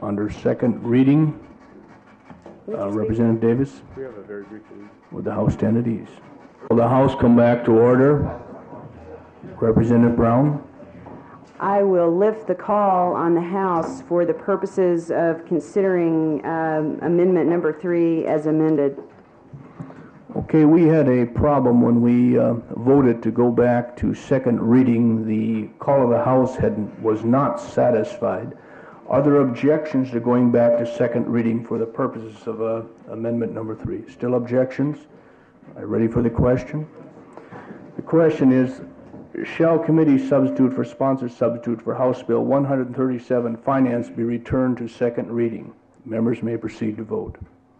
under second reading. Representative Davis? We have a very brief lead. Would the House stand at ease? Will the House come back to order? Representative Brown? I will lift the call on the House for the purposes of considering amendment number 3 as amended. Okay, we had a problem when we voted to go back to second reading. The call of the House was not satisfied. Are there objections to going back to second reading for the purposes of amendment number 3? Still objections? Are you ready for the question? The question is, shall committee substitute for sponsor substitute for House Bill 137 Finance be returned to second reading? Members may proceed to vote.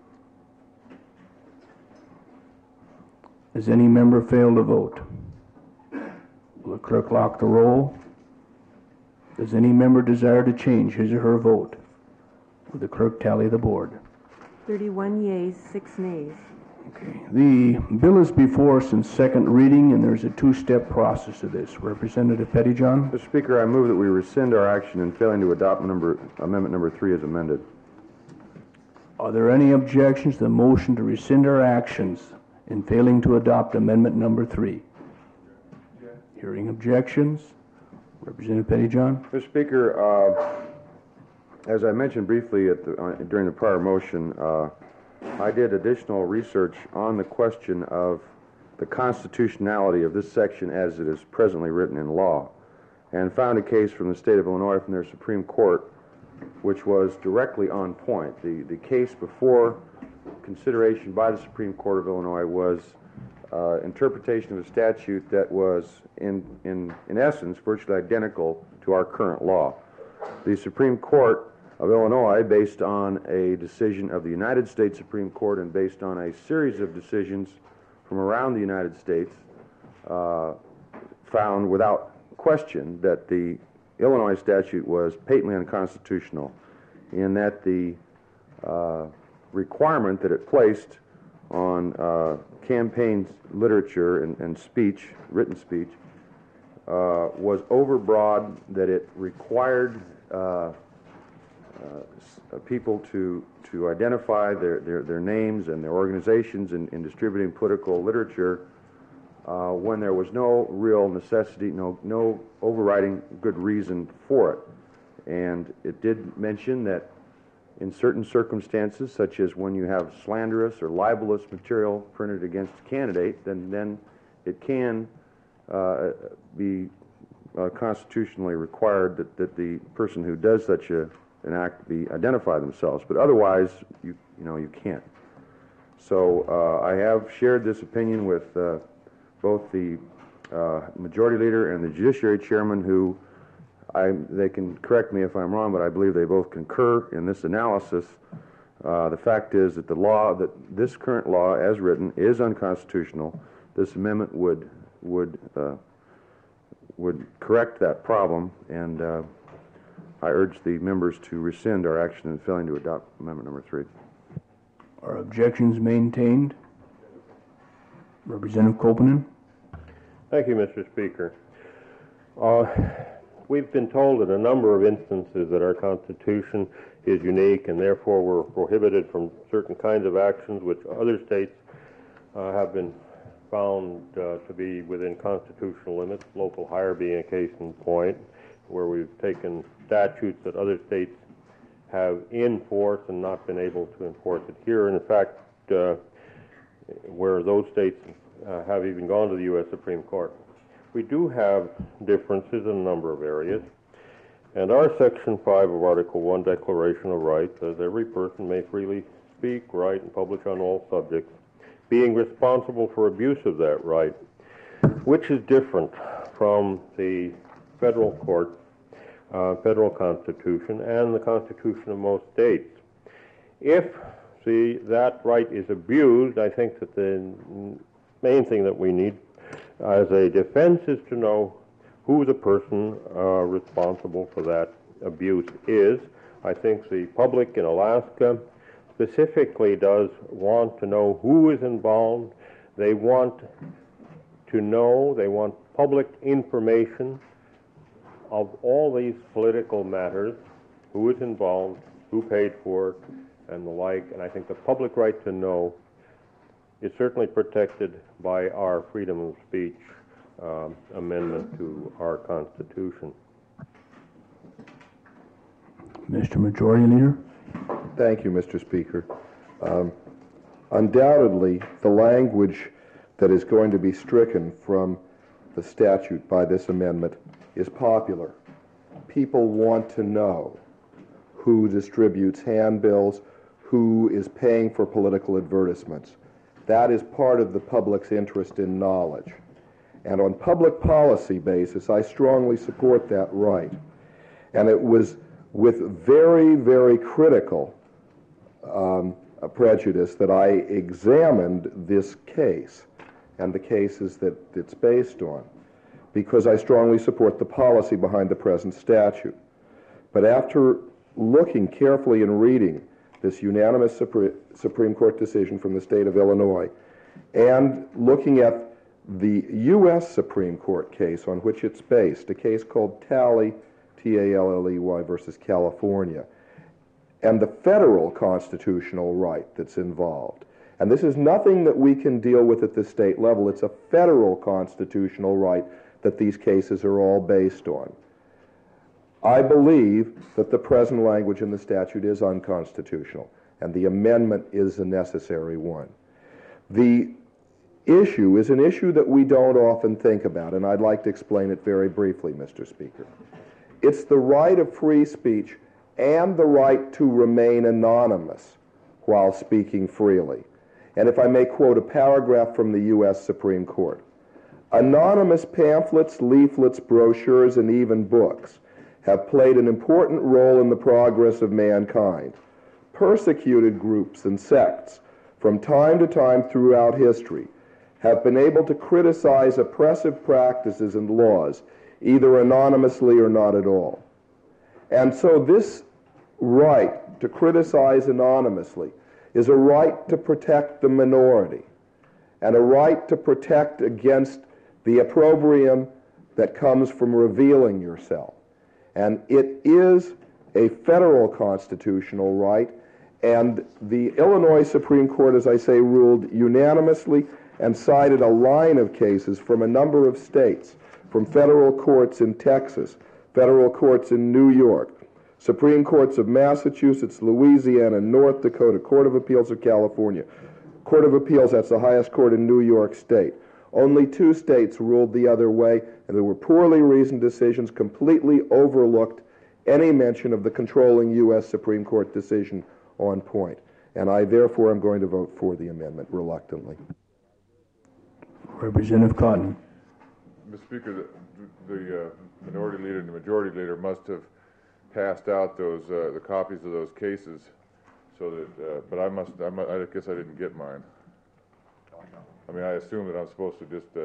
Does any member fail to vote? Will the clerk lock the roll? Does any member desire to change his or her vote? Will the clerk tally the board? 31 yeas, 6 nays. Okay. The bill is before us in second reading, and there's a two-step process to this. Representative Pettyjohn? Mr. Speaker, I move that we rescind our action in failing to adopt amendment number 3 as amended. Are there any objections to the motion to rescind our actions in failing to adopt amendment number 3? Hearing objections. Representative Pettyjohn? Mr. Speaker, as I mentioned briefly during the prior motion, I did additional research on the question of the constitutionality of this section as it is presently written in law, and found a case from the state of Illinois from their Supreme Court which was directly on point. The case before consideration by the Supreme Court of Illinois was interpretation of a statute that was in essence virtually identical to our current law. The Supreme Court of Illinois, based on a decision of the United States Supreme Court and based on a series of decisions from around the United States, found without question that the Illinois statute was patently unconstitutional in that the requirement that it placed on campaign literature and speech, written speech, was overbroad, that it required people to identify their names and their organizations in distributing political literature when there was no real necessity, no overriding good reason for it. And it did mention that in certain circumstances, such as when you have slanderous or libelous material printed against a candidate, then it can be constitutionally required that the person who does such an act be identify themselves. But otherwise, you can't. So I have shared this opinion with both the Majority Leader and the Judiciary Chairman, who they can correct me if I'm wrong, but I believe they both concur in this analysis. The fact is that this current law, as written, is unconstitutional. This amendment would correct that problem, and I urge the members to rescind our action in failing to adopt amendment number 3. Are objections maintained? Representative Kopenen? Thank you, Mr. Speaker. We've been told in a number of instances that our Constitution is unique and therefore we're prohibited from certain kinds of actions which other states have been found to be within constitutional limits, local hire being a case in point, where we've taken statutes that other states have in force and not been able to enforce it here. And in fact, where those states have even gone to the U.S. Supreme Court. We do have differences in a number of areas, and our Section 5 of Article 1 Declaration of Rights says every person may freely speak, write, and publish on all subjects, being responsible for abuse of that right, which is different from the federal court, federal Constitution, and the Constitution of most states. If that right is abused, I think that the main thing that we need as a defense is to know who the person responsible for that abuse is. I think the public in Alaska specifically does want to know who is involved. They want to know, they want public information of all these political matters, who is involved, who paid for it, and the like. And I think the public right to know is certainly protected by our freedom of speech amendment to our Constitution. Mr. Majority Leader? Thank you, Mr. Speaker. Undoubtedly, the language that is going to be stricken from the statute by this amendment is popular. People want to know who distributes handbills, who is paying for political advertisements. That is part of the public's interest in knowledge. And on public policy basis, I strongly support that right. And it was with very, very critical prejudice that I examined this case and the cases that it's based on, because I strongly support the policy behind the present statute. But after looking carefully and reading this unanimous Supreme Court decision from the state of Illinois, and looking at the U.S. Supreme Court case on which it's based, a case called Talley, T-A-L-L-E-Y versus California, and the federal constitutional right that's involved. And this is nothing that we can deal with at the state level. It's a federal constitutional right that these cases are all based on. I believe that the present language in the statute is unconstitutional, and the amendment is a necessary one. The issue is an issue that we don't often think about, and I'd like to explain it very briefly, Mr. Speaker. It's the right of free speech and the right to remain anonymous while speaking freely. And if I may quote a paragraph from the U.S. Supreme Court, anonymous pamphlets, leaflets, brochures, and even books have played an important role in the progress of mankind. Persecuted groups and sects from time to time throughout history have been able to criticize oppressive practices and laws, either anonymously or not at all. And so this right to criticize anonymously is a right to protect the minority and a right to protect against the opprobrium that comes from revealing yourself. And it is a federal constitutional right, and the Illinois Supreme Court, as I say, ruled unanimously and cited a line of cases from a number of states, from federal courts in Texas, federal courts in New York, Supreme Courts of Massachusetts, Louisiana, North Dakota, Court of Appeals of California, Court of Appeals, that's the highest court in New York State. Only 2 states ruled the other way, and there were poorly reasoned decisions, completely overlooked any mention of the controlling U.S. Supreme Court decision on point. And I therefore am going to vote for the amendment reluctantly. Representative Cotton. Mr. Speaker, the minority leader and the majority leader must have passed out those the copies of those cases, so that. But I guess I didn't get mine. I mean, I assume that I'm supposed to just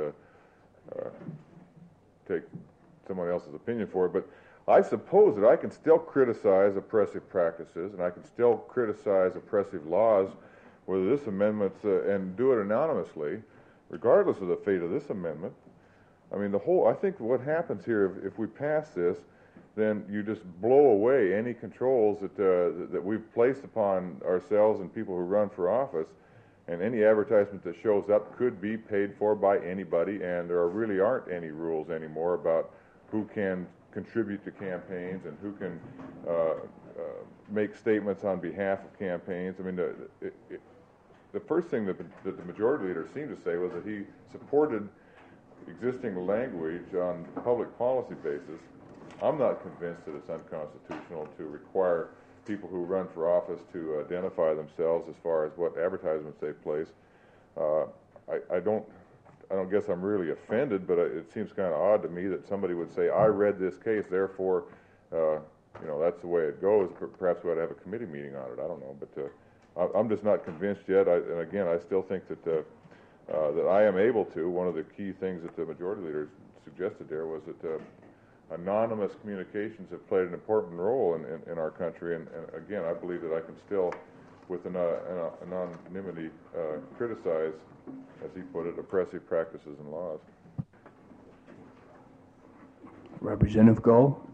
take someone else's opinion for it, but I suppose that I can still criticize oppressive practices and I can still criticize oppressive laws, whether this amendment's and do it anonymously, regardless of the fate of this amendment. I mean, I think what happens here, if we pass this, then you just blow away any controls that we've placed upon ourselves and people who run for office, and any advertisement that shows up could be paid for by anybody, and there really aren't any rules anymore about who can contribute to campaigns and who can make statements on behalf of campaigns. I mean, the first thing that the majority leader seemed to say was that he supported existing language on public policy basis. I'm not convinced that it's unconstitutional to require people who run for office to identify themselves as far as what advertisements they place. I don't guess I'm really offended, but it seems kind of odd to me that somebody would say, I read this case, therefore, that's the way it goes. Perhaps we ought to have a committee meeting on it. I don't know, but I'm just not convinced yet. And again, I still think that that I am able to. One of the key things that the majority leader suggested there was that anonymous communications have played an important role in our country, and again, I believe that I can still, with anonymity, criticize, as he put it, oppressive practices and laws. Representative Gull.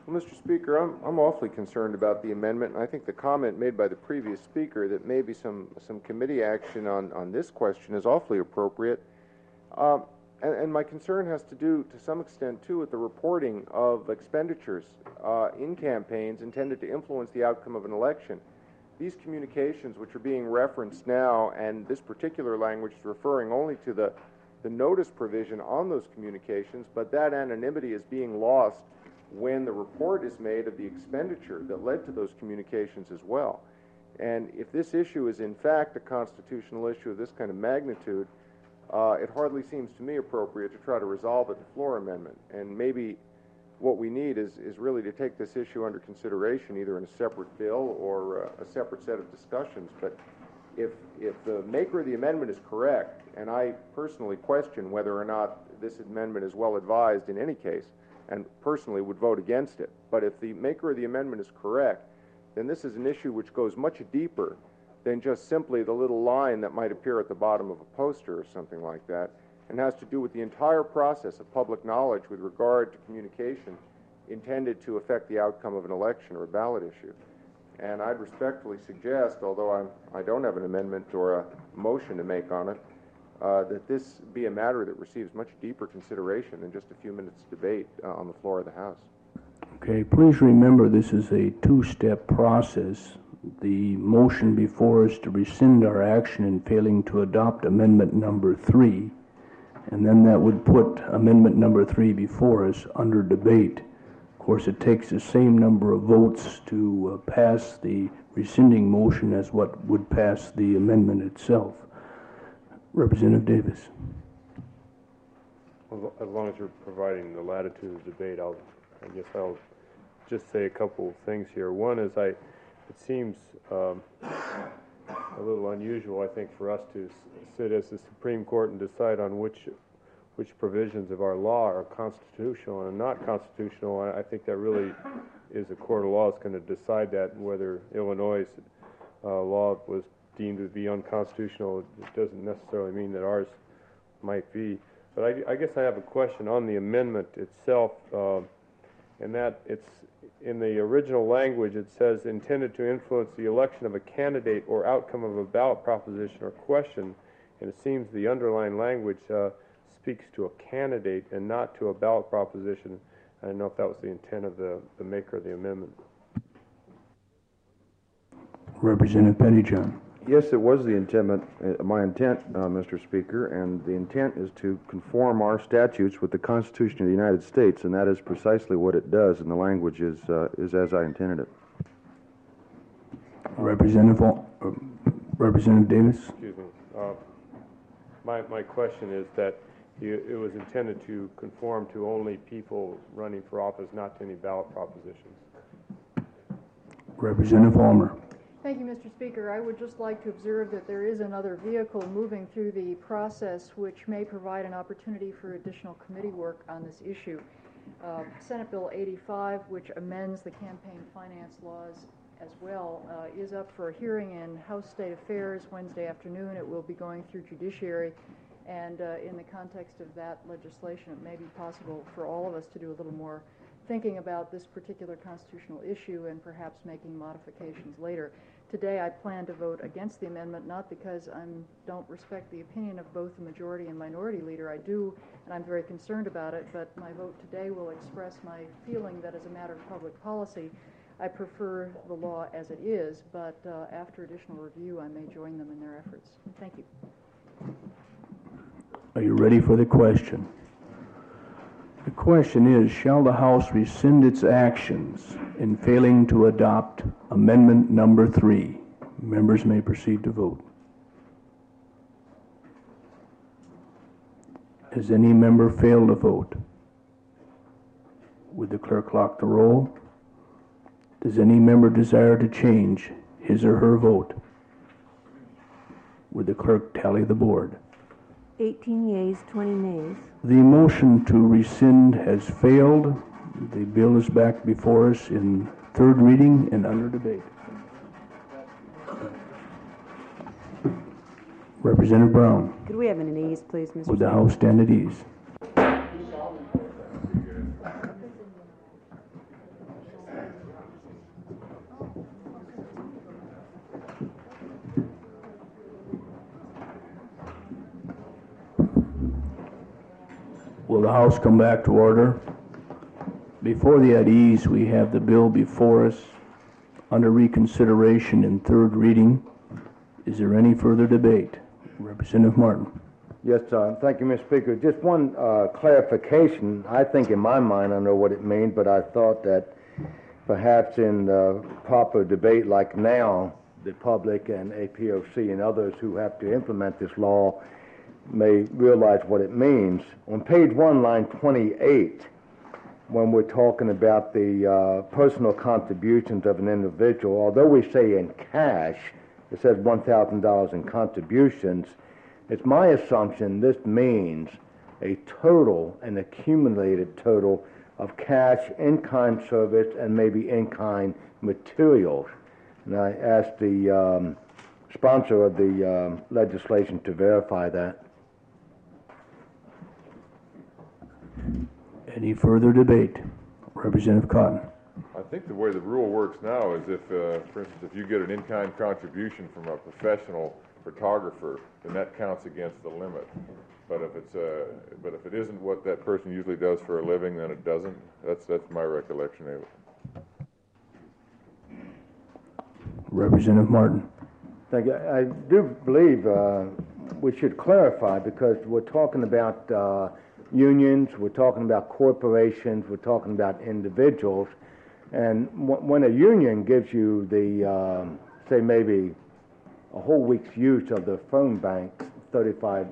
Well, Mr. Speaker, I'm awfully concerned about the amendment, and I think the comment made by the previous speaker that maybe some committee action on this question is awfully appropriate. And my concern has to do, to some extent, too, with the reporting of expenditures in campaigns intended to influence the outcome of an election. These communications, which are being referenced now, and this particular language is referring only to the notice provision on those communications, but that anonymity is being lost when the report is made of the expenditure that led to those communications as well. And if this issue is in fact a constitutional issue of this kind of magnitude, it hardly seems to me appropriate to try to resolve it in the floor amendment. And maybe what we need is really to take this issue under consideration, either in a separate bill or a separate set of discussions. But if the maker of the amendment is correct, and I personally question whether or not this amendment is well advised in any case, and personally would vote against it. But if the maker of the amendment is correct, then this is an issue which goes much deeper than just simply the little line that might appear at the bottom of a poster or something like that, and has to do with the entire process of public knowledge with regard to communication intended to affect the outcome of an election or a ballot issue. And I'd respectfully suggest, although I don't have an amendment or a motion to make on it, that this be a matter that receives much deeper consideration than just a few minutes debate on the floor of the House. Okay, please remember this is a two-step process. The motion before us to rescind our action in failing to adopt amendment number 3, and then that would put amendment number 3 before us under debate. Of course, it takes the same number of votes to pass the rescinding motion as what would pass the amendment itself. Representative Davis. Well, as long as you're providing the latitude of debate, I guess I'll just say a couple of things here. One is it seems a little unusual, I think, for us to sit as the Supreme Court and decide on which provisions of our law are constitutional and not constitutional. I think that really is a court of law that's going to decide that, whether Illinois' law was deemed to be unconstitutional. It doesn't necessarily mean that ours might be. But I guess I have a question on the amendment itself, and that it's in the original language. It says intended to influence the election of a candidate or outcome of a ballot proposition or question, and it seems the underlying language speaks to a candidate and not to a ballot proposition. I don't know if that was the intent of the maker of the amendment. Representative Pettyjohn. Yes, it was the intent, my intent, Mr. Speaker, and the intent is to conform our statutes with the Constitution of the United States, and that is precisely what it does, and the language is as I intended it. Representative Davis. Excuse me. My question is that it was intended to conform to only people running for office, not to any ballot propositions. Representative Ulmer. Thank you, Mr. Speaker. I would just like to observe that there is another vehicle moving through the process which may provide an opportunity for additional committee work on this issue. Senate Bill 85, which amends the campaign finance laws as well, is up for a hearing in House State Affairs Wednesday afternoon. It will be going through Judiciary, and in the context of that legislation, it may be possible for all of us to do a little more thinking about this particular constitutional issue and perhaps making modifications later. Today I plan to vote against the amendment, not because I don't respect the opinion of both the majority and minority leader. I do, and I'm very concerned about it, but my vote today will express my feeling that as a matter of public policy, I prefer the law as it is, but after additional review, I may join them in their efforts. Thank you. Are you ready for the question? The question is, shall the House rescind its actions in failing to adopt amendment number 3? Members may proceed to vote. Has any member failed to vote? Would the clerk lock the roll? Does any member desire to change his or her vote? Would the clerk tally the board? 18 yeas, 20 nays. The motion to rescind has failed. The bill is back before us in third reading and under debate. Representative Brown. Could we have an ease, please, Mr. Would the Speaker? House stand at ease? Will the House come back to order? Before the at ease, we have the bill before us under reconsideration in third reading. Is there any further debate? Representative Martin. Yes, thank you, Mr. Speaker. Just one clarification. I think in my mind I know what it means, but I thought that perhaps in proper debate like now, the public and APOC and others who have to implement this law may realize what it means. On page 1, line 28, when we're talking about the personal contributions of an individual, although we say in cash, it says $1,000 in contributions, it's my assumption this means a total, an accumulated total of cash, in-kind service, and maybe in-kind materials. And I asked the sponsor of the legislation to verify that. Any further debate? Representative Cotton. I think the way the rule works now is if, for instance, if you get an in-kind contribution from a professional photographer, then that counts against the limit. But if it isn't what that person usually does for a living, then it doesn't. That's my recollection of it. Representative Martin. Thank you. I do believe we should clarify, because we're talking about unions, we're talking about corporations, we're talking about individuals, and when a union gives you the, say maybe a whole week's use of the phone bank, 35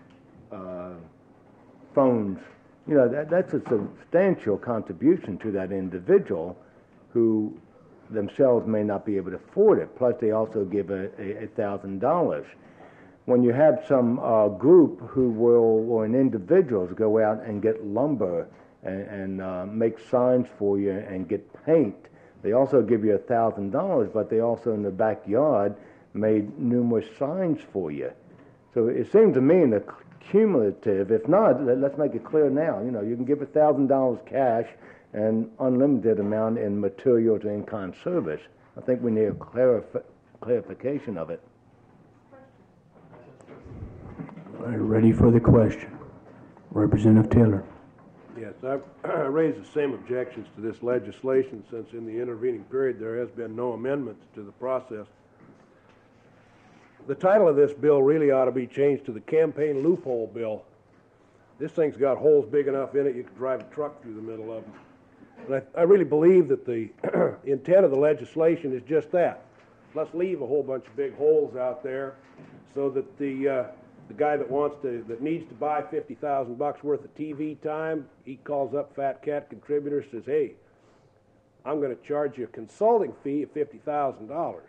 phones, you know, that's a substantial contribution to that individual who themselves may not be able to afford it. Plus, they also give $1,000. When you have some group who will, or an individuals go out and get lumber and make signs for you and get paint, they also give you $1,000, but they also in the backyard made numerous signs for you. So it seems to me in the cumulative, if not, let's make it clear now, you know, you can give $1,000 cash and unlimited amount in materials and in-kind service. I think we need a clarification of it. Ready for the question. Representative Taylor. Yes, I raised the same objections to this legislation since in the intervening period there has been no amendments to the process. The title of this bill really ought to be changed to the campaign loophole bill. This thing's got holes big enough in it you could drive a truck through the middle of them. And I really believe that the intent of the legislation is just that. Let's leave a whole bunch of big holes out there so that the guy that needs to buy $50,000 worth of TV time, he calls up Fat Cat Contributor, says, hey, I'm going to charge you a consulting fee of $50,000,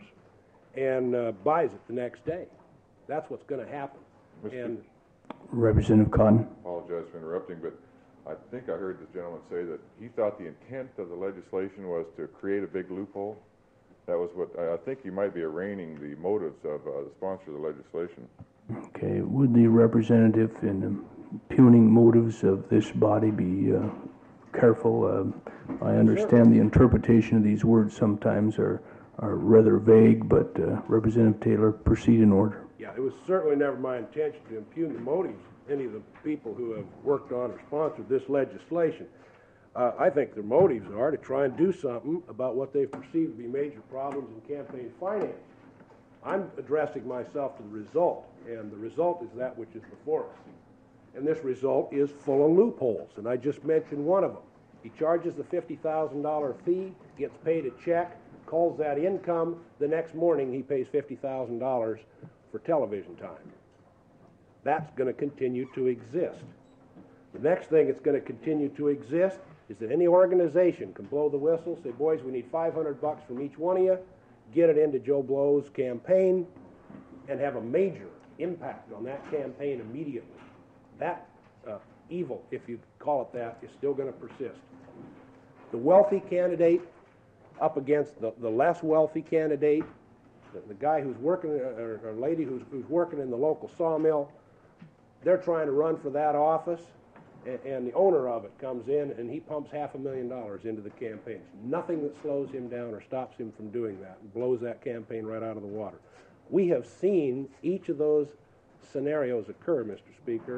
and buys it the next day. That's what's going to happen. And Representative Cotton. I apologize for interrupting, but I think I heard this gentleman say that he thought the intent of the legislation was to create a big loophole. That was what I think you might be arraigning the motives of the sponsor of the legislation. Okay, would the representative in impugning motives of this body be careful? I understand the interpretation of these words sometimes are rather vague, but Representative Taylor, proceed in order. yeah, it was certainly never my intention to impugn the motives of any of the people who have worked on or sponsored this legislation. I think their motives are to try and do something about what they've perceived to be major problems in campaign finance. I'm addressing myself to the result, and the result is that which is before us. And this result is full of loopholes, and I just mentioned one of them. He charges the $50,000 fee, gets paid a check, calls that income. The next morning, he pays $50,000 for television time. That's going to continue to exist. The next thing that's going to continue to exist is that any organization can blow the whistle, say, boys, we need $500 from each one of you, get it into Joe Blow's campaign, and have a major impact on that campaign immediately. That evil, if you call it that, is still going to persist. The wealthy candidate up against the less wealthy candidate, the guy who's working, or lady who's working in the local sawmill, they're trying to run for that office, and the owner of it comes in and he pumps $500,000 into the campaign. There's nothing that slows him down or stops him from doing that and blows that campaign right out of the water. We have seen each of those scenarios occur, Mr. Speaker,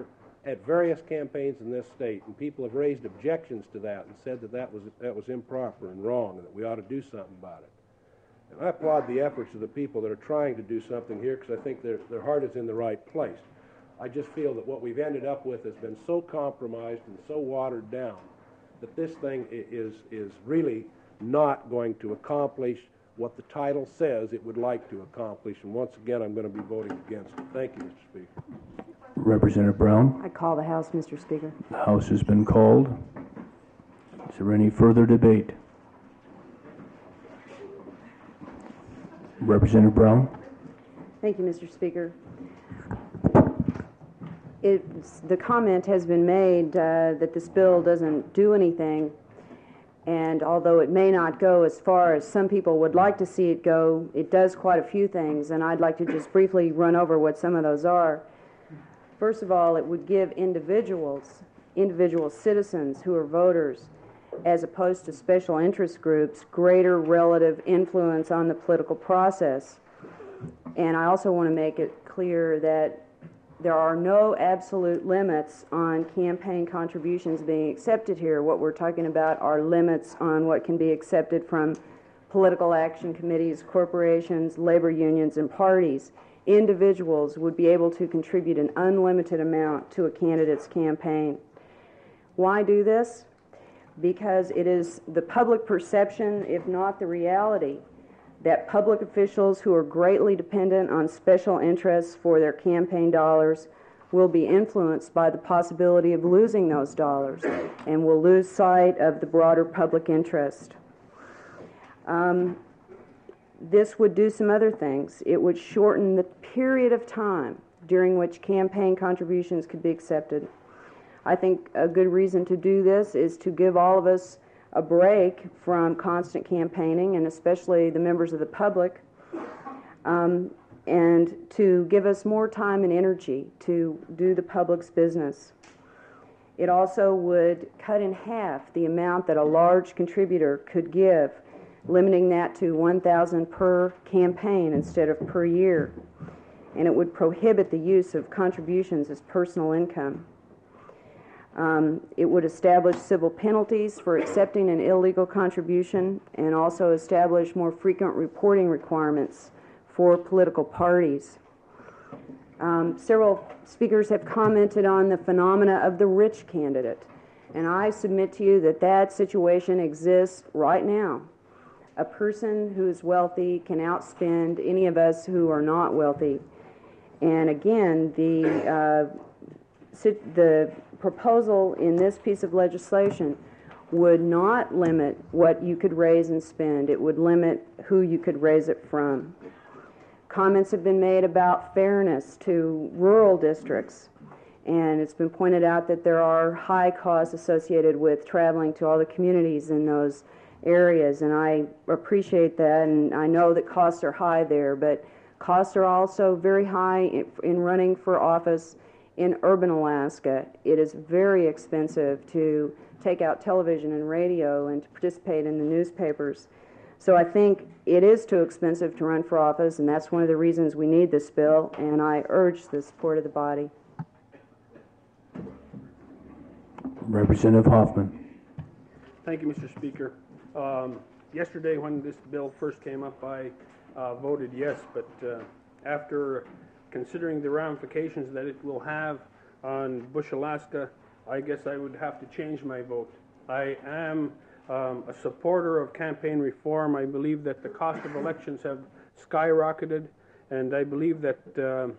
at various campaigns in this state, and people have raised objections to that and said that that was improper and wrong and that we ought to do something about it. And I applaud the efforts of the people that are trying to do something here because I think their heart is in the right place. I just feel that what we've ended up with has been so compromised and so watered down that this thing is really not going to accomplish what the title says it would like to accomplish. And once again, I'm going to be voting against it. Thank you, Mr. Speaker. Representative Brown? I call the House, Mr. Speaker. The House has been called. Is there any further debate? Representative Brown? Thank you, Mr. Speaker. The comment has been made that this bill doesn't do anything, and although it may not go as far as some people would like to see it go, it does quite a few things, and I'd like to just briefly run over what some of those are. First of all, it would give individual citizens who are voters, as opposed to special interest groups, greater relative influence on the political process. And I also want to make it clear that there are no absolute limits on campaign contributions being accepted here. What we're talking about are limits on what can be accepted from political action committees, corporations, labor unions, and parties. Individuals would be able to contribute an unlimited amount to a candidate's campaign. Why do this? Because it is the public perception, if not the reality, that public officials who are greatly dependent on special interests for their campaign dollars will be influenced by the possibility of losing those dollars and will lose sight of the broader public interest. This would do some other things. It would shorten the period of time during which campaign contributions could be accepted. I think a good reason to do this is to give all of us a break from constant campaigning, and especially the members of the public, and to give us more time and energy to do the public's business. It also would cut in half the amount that a large contributor could give, limiting that to $1,000 per campaign instead of per year. And it would prohibit the use of contributions as personal income. It would establish civil penalties for accepting an illegal contribution and also establish more frequent reporting requirements for political parties. Several speakers have commented on the phenomena of the rich candidate, and I submit to you that that situation exists right now. A person who is wealthy can outspend any of us who are not wealthy. And again, the proposal in this piece of legislation would not limit what you could raise and spend. It would limit who you could raise it from. Comments have been made about fairness to rural districts, and it's been pointed out that there are high costs associated with traveling to all the communities in those areas, and I appreciate that, and I know that costs are high there, but costs are also very high in running for office in urban Alaska. It is very expensive to take out television and radio and to participate in the newspapers. So I think it is too expensive to run for office, and that's one of the reasons we need this bill, and I urge the support of the body. Representative Hoffman. Thank you, Mr. Speaker. Yesterday when this bill first came up, I voted yes, but after considering the ramifications that it will have on Bush, Alaska, I guess I would have to change my vote. I am a supporter of campaign reform. I believe that the cost of elections have skyrocketed, and I believe that the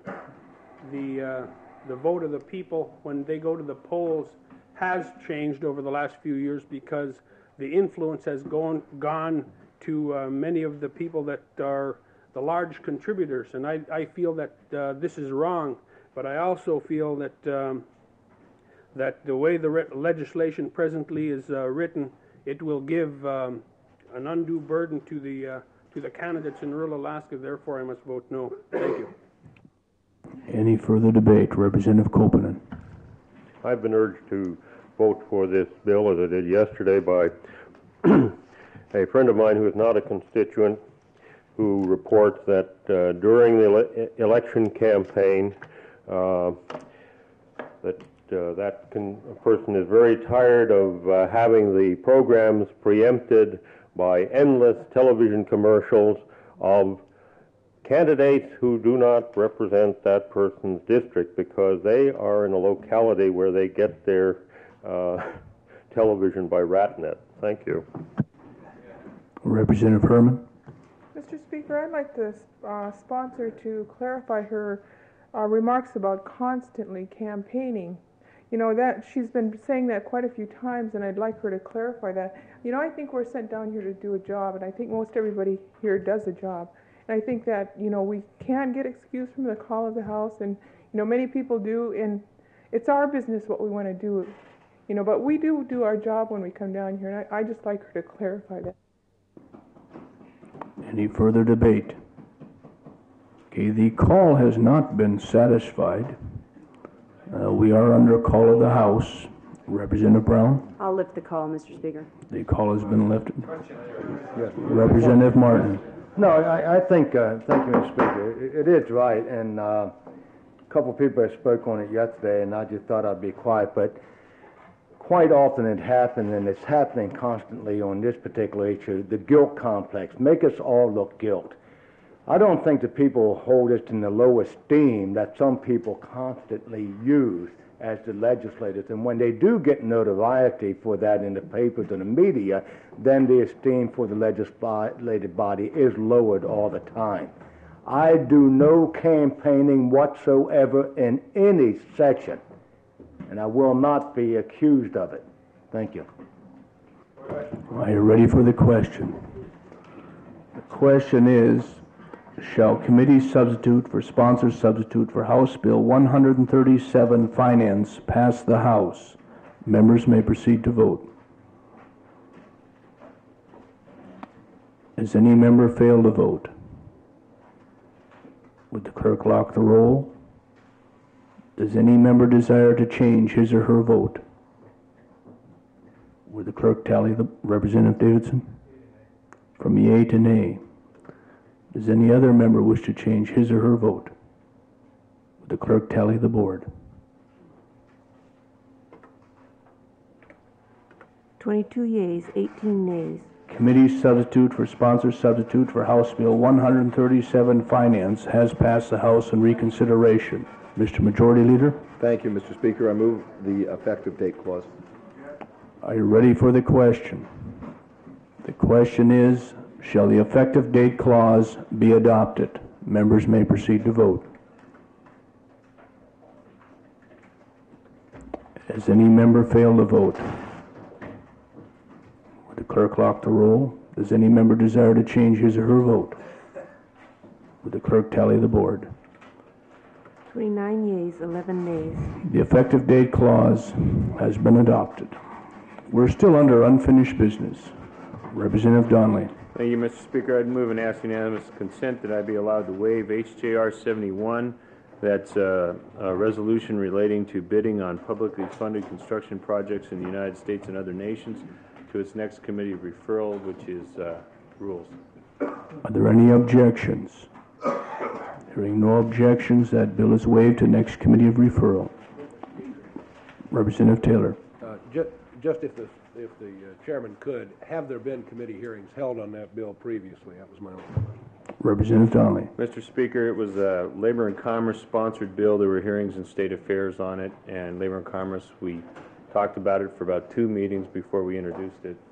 vote of the people when they go to the polls has changed over the last few years because the influence has gone to many of the people that are the large contributors, and I feel that this is wrong, but I also feel that that the way the legislation presently is written, it will give an undue burden to the candidates in rural Alaska. Therefore, I must vote no. Thank you. Any further debate? Representative Kopinen. I've been urged to vote for this bill, as I did yesterday, by a friend of mine who is not a constituent, who reports that during the election campaign that A person is very tired of having the programs preempted by endless television commercials of candidates who do not represent that person's district because they are in a locality where they get their television by RatNet. Thank you. Representative Herman. Mr. Speaker, I'd like the sponsor to clarify her remarks about constantly campaigning. You know, that she's been saying that quite a few times, and I'd like her to clarify that. You know, I think we're sent down here to do a job, and I think most everybody here does a job. And I think that, you know, we can get excused from the call of the House, and, you know, many people do, and it's our business what we want to do. You know, but we do our job when we come down here, and I just like her to clarify that. Any further debate? Okay, the call has not been satisfied. We are under call of the House. Representative Brown? I'll lift the call, Mr. Speaker. The call has been lifted. Representative Martin? No, I think, thank you, Mr. Speaker, it is right, and a couple of people have spoke on it yesterday, and I just thought I'd be quiet, but quite often it happens, and it's happening constantly on this particular issue, the guilt complex. Make us all look guilt. I don't think that people hold us in the low esteem that some people constantly use as the legislators. And when they do get notoriety for that in the papers and the media, then the esteem for the legislative body is lowered all the time. I do no campaigning whatsoever in any section, and I will not be accused of it. Thank you. Are you ready for the question? The question is, shall committee substitute for sponsor substitute for House Bill 137 Finance pass the House? Members may proceed to vote. Has any member failed to vote? Would the clerk lock the roll? Does any member desire to change his or her vote? Would the clerk tally the Representative Davidson? From yea to nay. Does any other member wish to change his or her vote? Would the clerk tally the board? 22 yeas, 18 nays. Committee substitute for sponsor substitute for House Bill 137 Finance has passed the House in reconsideration. Mr. Majority Leader? Thank you, Mr. Speaker. I move the effective date clause. Are you ready for the question? The question is, shall the effective date clause be adopted? Members may proceed to vote. Has any member failed to vote? Would the clerk lock the roll? Does any member desire to change his or her vote? Would the clerk tally the board? 29 yeas, 11 nays. The effective date clause has been adopted. We're still under unfinished business. Representative Donnelly. Thank you, Mr. Speaker. I'd move and ask unanimous consent that I be allowed to waive HJR 71. That's a resolution relating to bidding on publicly funded construction projects in the United States and other nations to its next committee of referral, which is Rules. Are there any objections? Hearing no objections, that bill is waived to next committee of referral. Representative Taylor. Just if the chairman could, have there been committee hearings held on that bill previously? That was my only question. Representative Donnelly. Mr. Speaker, it was a Labor and Commerce sponsored bill. There were hearings in State Affairs on it, and Labor and Commerce, we talked about it for about 2 meetings before we introduced it.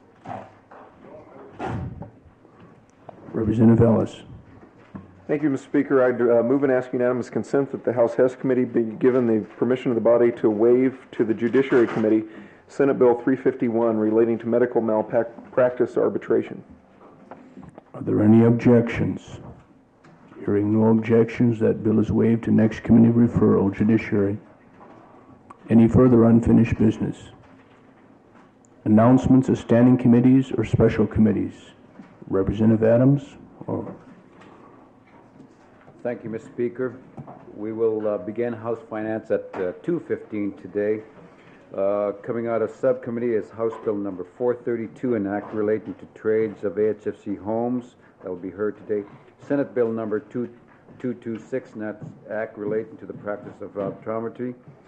Representative Ellis. Thank you, Mr. Speaker. I'd move and ask unanimous consent that the House Hess Committee be given the permission of the body to waive to the Judiciary Committee Senate Bill 351 relating to medical malpractice arbitration. Are there any objections? Hearing no objections, that bill is waived to next committee of referral, Judiciary. Any further unfinished business? Announcements of standing committees or special committees? Representative Adams? Thank you, Mr. Speaker. We will begin House Finance at 2:15 today. Coming out of subcommittee is House Bill number 432, an act relating to trades of AHFC homes. That will be heard today. Senate Bill number 2226, and that's act relating to the practice of optometry.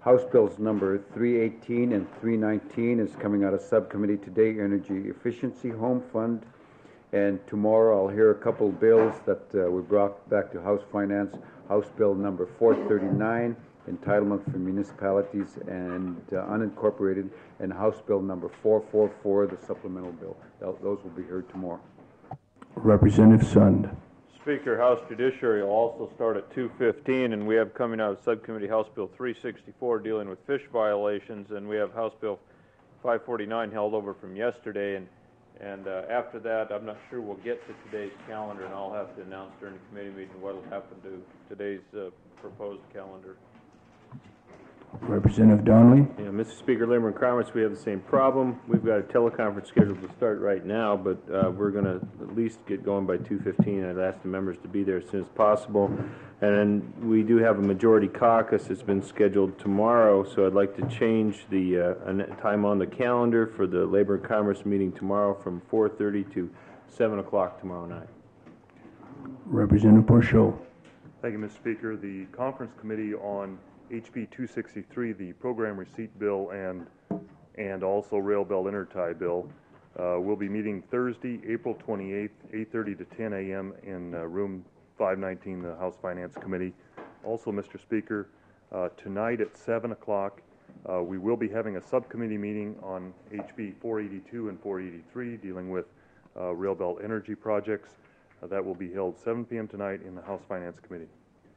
House Bills number 318 and 319 is coming out of subcommittee today, Energy Efficiency Home Fund. And tomorrow I'll hear a couple bills that we brought back to House Finance. House Bill number 439, entitlement for municipalities and unincorporated, and House Bill number 444, the supplemental bill. Those will be heard tomorrow. Representative Sund. Speaker, House Judiciary will also start at 2:15, and we have coming out of Subcommittee House Bill 364 dealing with fish violations, and we have House Bill 549 held over from yesterday, and after that, I'm not sure we'll get to today's calendar, and I'll have to announce during the committee meeting what will happen to today's proposed calendar. Representative Donnelly. Yeah, Mr. Speaker, Labor and Commerce, we have the same problem. We've got a teleconference scheduled to start right now, but we're going to at least get going by 2:15. I'd ask the members to be there as soon as possible. And then we do have a majority caucus that's been scheduled tomorrow, so I'd like to change the time on the calendar for the Labor and Commerce meeting tomorrow from 4:30 to 7 o'clock tomorrow night. Representative Porchot. Thank you, Mr. Speaker. The Conference Committee on HB 263, the Program Receipt Bill, and also Rail Belt Intertie Bill, will be meeting Thursday, April 28th, 8:30 to 10 a.m. in room 519, the House Finance Committee. Also, Mr. Speaker, tonight at 7 o'clock, we will be having a subcommittee meeting on HB 482 and 483 dealing with Rail Belt Energy projects. That will be held 7 p.m. tonight in the House Finance Committee.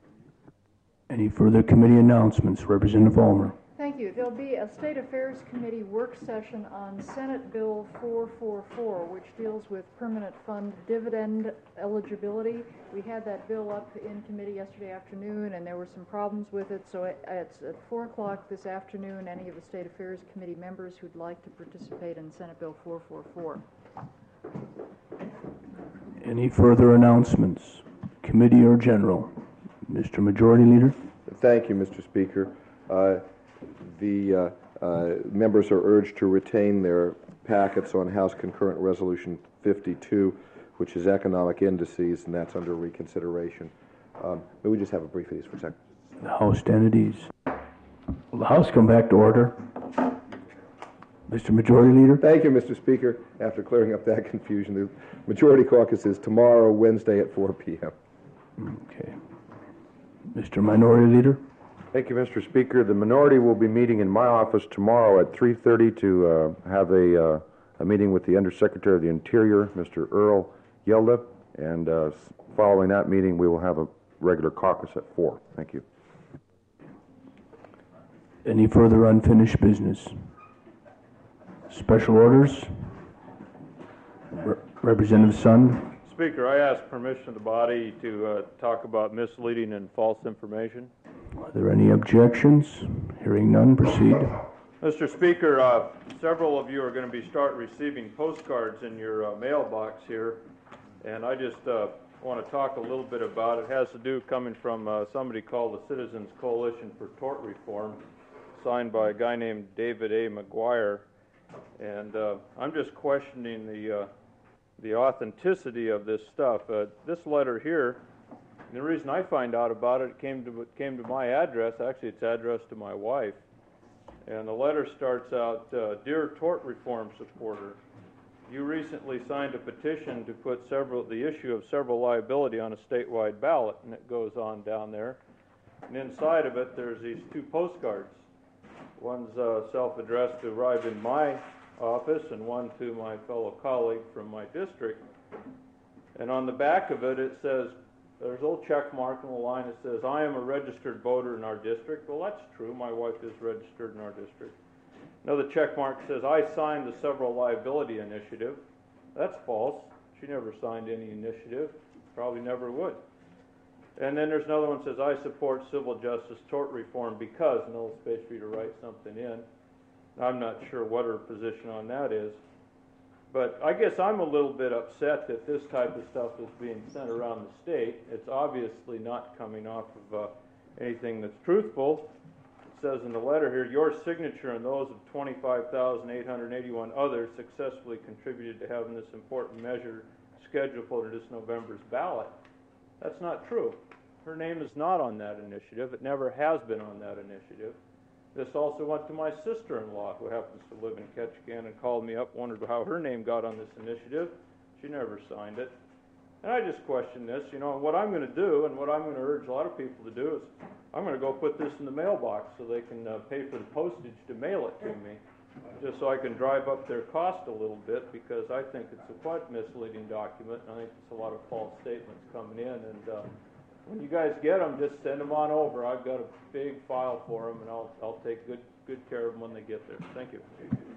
Any further committee announcements? Representative Ulmer. Thank you. There'll be a State Affairs Committee work session on Senate Bill 444, which deals with permanent fund dividend eligibility. We had that bill up in committee yesterday afternoon, and there were some problems with it, so it's at 4 o'clock this afternoon. Any of the State Affairs Committee members who'd like to participate in Senate Bill 444. Any further announcements? Committee or general? Mr. Majority Leader. Thank you, Mr. Speaker. The members are urged to retain their packets on House Concurrent Resolution 52, which is economic indices, and that's under reconsideration. May we just have a brief of these for a second? The House stand at ease. Will the House come back to order? Mr. Majority Leader. Thank you, Mr. Speaker. After clearing up that confusion, the Majority Caucus is tomorrow, Wednesday at 4 p.m. Okay. Mr. Minority Leader. Thank you, Mr. Speaker. The minority will be meeting in my office tomorrow at 3:30 to have a meeting with the Undersecretary of the Interior, Mr. Earl Yelda, and following that meeting, we will have a regular caucus at 4. Thank you. Any further unfinished business? Special orders? Representative Sund. Speaker, I ask permission of the body to talk about misleading and false information. Are there any objections? Hearing none, proceed. Mr. Speaker, several of you are going to start receiving postcards in your mailbox here, and I just want to talk a little bit about it. It has to do coming from somebody called the Citizens Coalition for Tort Reform, signed by a guy named David A. McGuire, and I'm just questioning the authenticity of this stuff. This letter here, and the reason I find out about it, came to my address. Actually, it's addressed to my wife. And the letter starts out, Dear Tort Reform Supporter, you recently signed a petition to put the issue of several liability on a statewide ballot. And it goes on down there. And inside of it, there's these 2 postcards. One's self-addressed to arrive in my office and one to my fellow colleague from my district. And on the back of it, it says, there's a little check mark on the line that says, I am a registered voter in our district. Well, that's true. My wife is registered in our district. Another check mark says, I signed the several liability initiative. That's false. She never signed any initiative. Probably never would. And then there's another one that says, I support civil justice tort reform because, and a little space for you to write something in. I'm not sure what her position on that is. But I guess I'm a little bit upset that this type of stuff is being sent around the state. It's obviously not coming off of anything that's truthful. It says in the letter here, your signature and those of 25,881 others successfully contributed to having this important measure scheduled for this November's ballot. That's not true. Her name is not on that initiative. It never has been on that initiative. This also went to my sister-in-law, who happens to live in Ketchikan, and called me up, wondered how her name got on this initiative. She never signed it. And I just question this, you know, and what I'm going to do, and what I'm going to urge a lot of people to do is, I'm going to go put this in the mailbox so they can pay for the postage to mail it to me, just so I can drive up their cost a little bit, because I think it's a quite misleading document, and I think it's a lot of false statements coming in. And when you guys get them, just send them on over. I've got a big file for them, and I'll take good care of them when they get there. Thank you.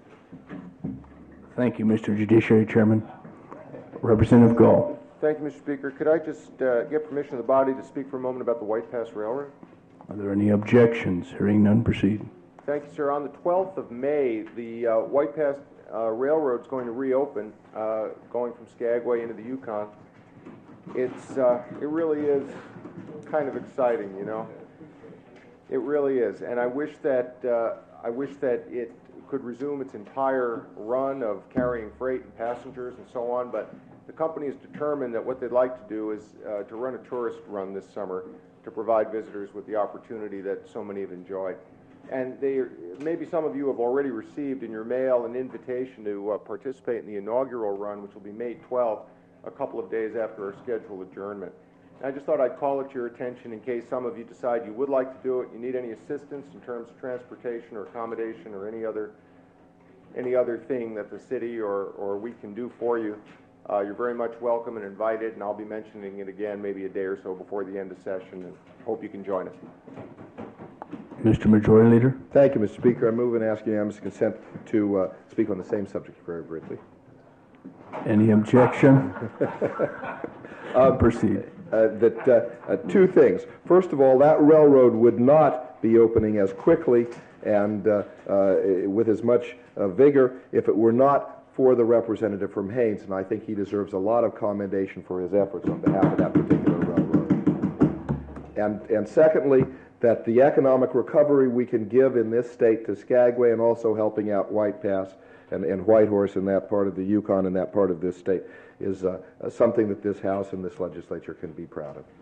Thank you, Mr. Judiciary Chairman. Representative Gall. Thank you, Mr. Speaker. Could I just get permission of the body to speak for a moment about the White Pass Railroad? Are there any objections? Hearing none, proceed. Thank you, sir. On the 12th of May, the White Pass Railroad is going to reopen, going from Skagway into the Yukon. It really is kind of exciting, you know. It really is, and I wish that it could resume its entire run of carrying freight and passengers and so on. But the company is determined that what they'd like to do is to run a tourist run this summer to provide visitors with the opportunity that so many have enjoyed. And maybe some of you have already received in your mail an invitation to participate in the inaugural run, which will be May 12th, a couple of days after our scheduled adjournment. And I just thought I'd call it to your attention in case some of you decide you would like to do it, you need any assistance in terms of transportation or accommodation or any other thing that the city or we can do for you. You're very much welcome and invited, and I'll be mentioning it again maybe a day or so before the end of session, and hope you can join us. Mr. Majority Leader. Thank you, Mr. Speaker. I move and ask unanimous consent to speak on the same subject very briefly. Any objection? Proceed. Two things. First of all, that railroad would not be opening as quickly and with as much vigor if it were not for the representative from Haines, and I think he deserves a lot of commendation for his efforts on behalf of that particular railroad. And secondly, that the economic recovery we can give in this state to Skagway and also helping out White Pass and Whitehorse in that part of the Yukon and that part of this state is something that this House and this legislature can be proud of.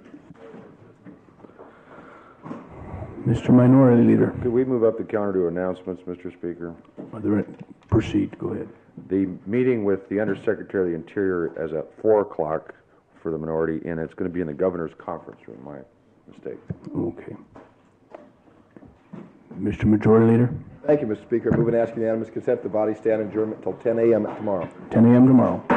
Mr. Minority Leader. Could we move up the counter to announcements, Mr. Speaker? Proceed. Go ahead. The meeting with the Undersecretary of the Interior is at 4 o'clock for the minority, and it's going to be in the Governor's Conference Room, my mistake. Okay. Mr. Majority Leader. Thank you, Mr. Speaker. I move and ask unanimous consent the body stand adjournment until 10 a.m. tomorrow. 10 a.m. tomorrow.